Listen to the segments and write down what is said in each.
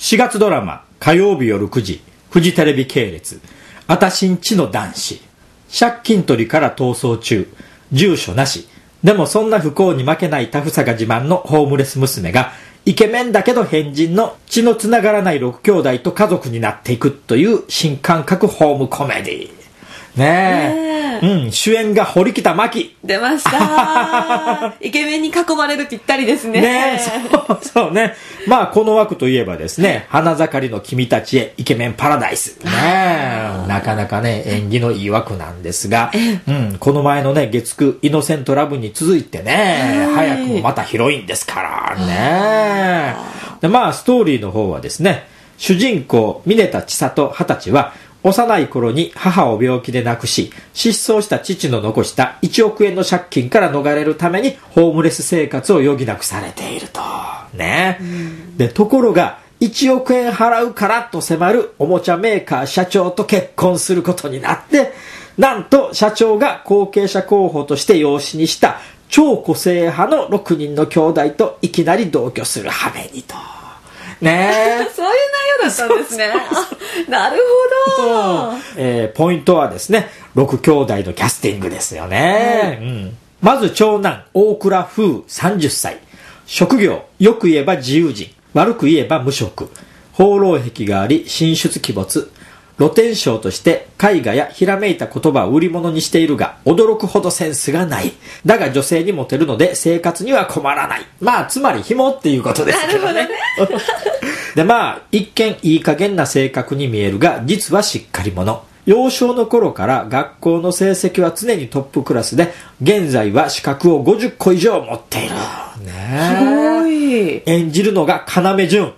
4月ドラマ火曜日夜9時フジテレビ系列あたしんちの男子。借金取りから逃走中、住所なし。でもそんな不幸に負けないタフさが自慢のホームレス娘がイケメンだけど変人の血のつながらない6兄弟と家族になっていくという新感覚ホームコメディねえ、主演が堀北真希出ましたイケメンに囲まれるぴったりですね。 ねえ、そうね。まあこの枠といえばですね、花盛りの君たちへイケメンパラダイスねえ、なかなかね演技のいい枠なんですが、この前のね月9イノセントラブに続いてね、早くもまたヒロインですからね。でまあストーリーの方はですね、主人公峰田千里20歳は幼い頃に母を病気で亡くし、失踪した父の残した1億円の借金から逃れるためにホームレス生活を余儀なくされていると。ね。で、ところが1億円払うからと迫るおもちゃメーカー社長と結婚することになって、なんと社長が後継者候補として養子にした超個性派の6人の兄弟といきなり同居する羽目にと。ねそういう内容だったんですね。なるほど。 ポイントはですね、6兄弟のキャスティングですよね。まず長男、大倉風30歳。職業、よく言えば自由人。悪く言えば無職。放浪癖があり、進出鬼没。露天商として絵画やひらめいた言葉を売り物にしているが、驚くほどセンスがない。だが女性にモテるので生活には困らない。まあ、つまり紐っていうことですけどね。 なるほどね。 で、まあ、一見いい加減な性格に見えるが、実はしっかり者。幼少の頃から学校の成績は常にトップクラスで、現在は資格を50個以上持っている。ね、 すごい。 演じるのが要潤。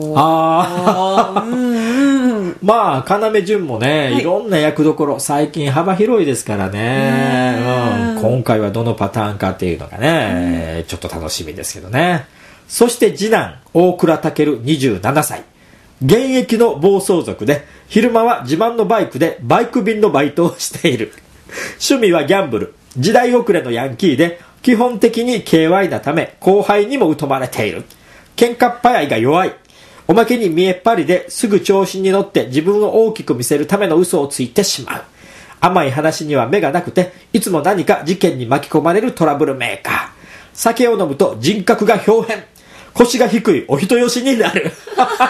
まあ要潤もね、いろんな役どころ最近幅広いですからね、今回はどのパターンかっていうのがね、ちょっと楽しみですけどね。そして次男大倉健27歳、現役の暴走族で昼間は自慢のバイクでバイク便のバイトをしている。趣味はギャンブル、時代遅れのヤンキーで基本的に KY なため後輩にも疎まれている。喧嘩っ早いが弱い。おまけに見えっ張りですぐ調子に乗って自分を大きく見せるための嘘をついてしまう。甘い話には目がなくて、いつも何か事件に巻き込まれるトラブルメーカー。酒を飲むと人格が表変。腰が低いお人よしになる。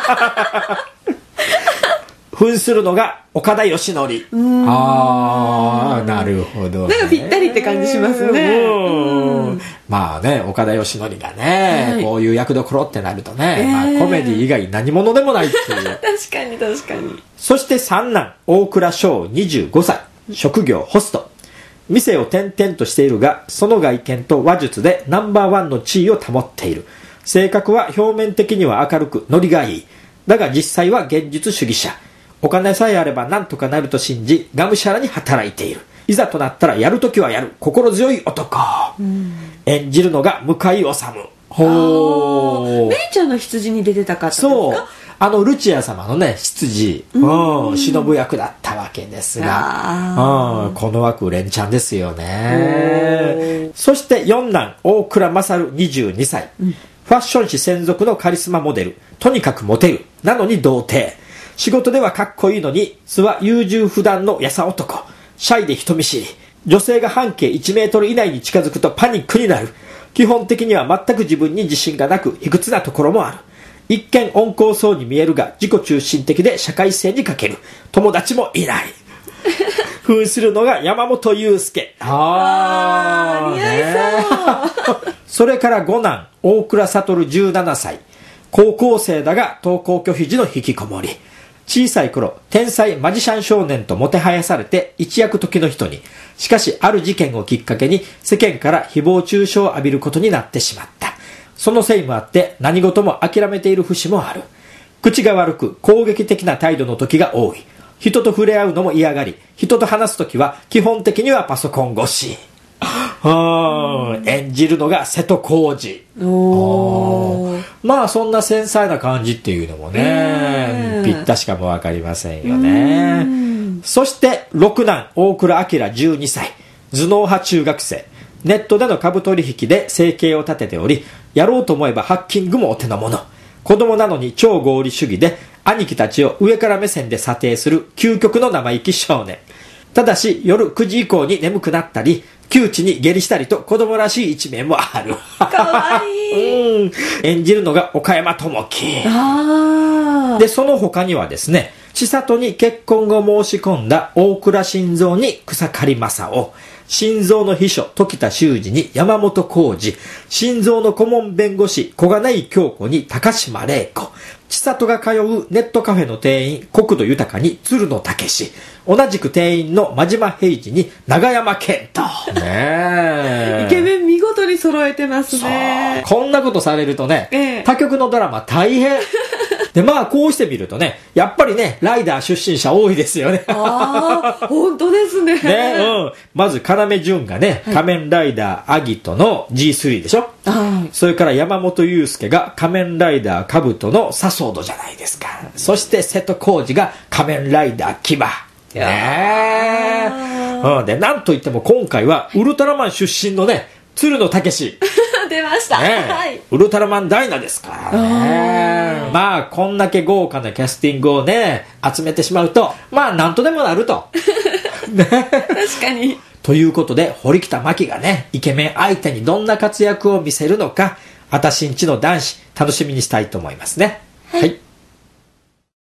扮するのが岡田義則。ああ、なるほど、ね。 なんかぴったりって感じしますね。 まあね、岡田義則がね、こういう役どころってなるとね、まあ、コメディ以外何者でもないっていう。 確かに確かに。 そして三男、大倉翔25歳。職業ホスト。店を転々としているが、その外見と話術でナンバーワンの地位を保っている。性格は表面的には明るくノリがいい。だが実際は現実主義者。お金さえあれば何とかなると信じ、がむしゃらに働いている。いざとなったらやるときはやる。心強い男。演じるのが向井理。 めいちゃんの羊に出てた方ですか？ そう。ルチア様のね、執事、忍役だったわけですが、この枠連チャンですよね。そして四男、大倉勝22歳。ファッション誌専属のカリスマモデル。とにかくモテる。なのに童貞。仕事ではかっこいいのに、素は優柔不断のやさ男。シャイで人見知り。女性が半径1メートル以内に近づくとパニックになる。基本的には全く自分に自信がなく、卑屈なところもある。一見温厚そうに見えるが、自己中心的で社会性に欠ける。友達もいない。扮するのが山本裕介。似合いそう。それから五男、大倉悟17歳。高校生だが登校拒否時の引きこもり。小さい頃、天才マジシャン少年ともてはやされて一躍時の人に。しかし、ある事件をきっかけに世間から誹謗中傷を浴びることになってしまった。そのせいもあって何事も諦めている節もある。口が悪く攻撃的な態度の時が多い。人と触れ合うのも嫌がり、人と話す時は基本的にはパソコン越し。演じるのが瀬戸康史。まあそんな繊細な感じっていうのもね、ぴったしかもわかりませんよね。そして六男大倉明12歳、頭脳派中学生。ネットでの株取引で生計を立てており、やろうと思えばハッキングもお手の物。 子供なのに超合理主義で、兄貴たちを上から目線で査定する究極の生意気少年。ただし、夜9時以降に眠くなったり、窮地に下痢したりと子供らしい一面もある。 かわいい。 演じるのが岡山智樹。で、その他にはですね、千里に結婚を申し込んだ大倉新蔵に草刈正雄、新蔵の秘書時田修二に山本浩二、新蔵の顧問弁護士小金井京子に高島玲子、千里が通うネットカフェの店員国土豊に鶴野武史、同じく店員の真島平次に永山健人。ねイケメン見事に揃えてますね。 こんなことされるとね、他局のドラマ大変。で、まあ、こうしてみるとね、やっぱりね、ライダー出身者多いですよね。 ああ、本当ですね。 ね、まず、要潤がね、仮面ライダーアギトの G3 でしょ。それから山本裕介が仮面ライダーカブトのサソードじゃないですか。そして瀬戸康史が仮面ライダーキバ。ねえ。で、なんといっても今回はウルトラマン出身のね、鶴野武史。 出ました、はい、 ウルトラマンダイナですからね。まあこんだけ豪華なキャスティングをね集めてしまうと、まあなんとでもなると。 ね、確かに。 ということで堀北真希がねイケメン相手にどんな活躍を見せるのか、あたしんちの男子楽しみにしたいと思いますね。はい。